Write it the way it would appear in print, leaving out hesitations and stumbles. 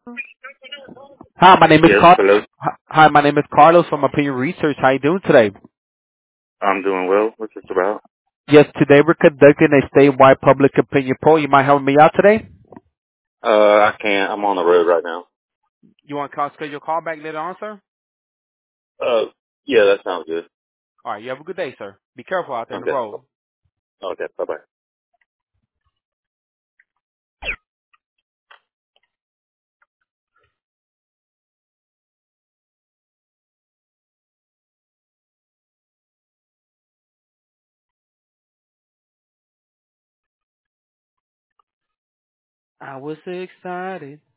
Hi, my name is Yes, Carl. hello. Hi, my name is Carlos from Opinion Research. How you doing today? I'm doing well. What's this about? Yes, today we're conducting a statewide public opinion poll. You mind helping me out today? I can't. I'm on the road right now. You want to schedule your call back later on, sir? Uh, yeah, that sounds good. All right, you have a good day, sir. Be careful out there in the Okay. road. Okay, bye-bye. I was excited.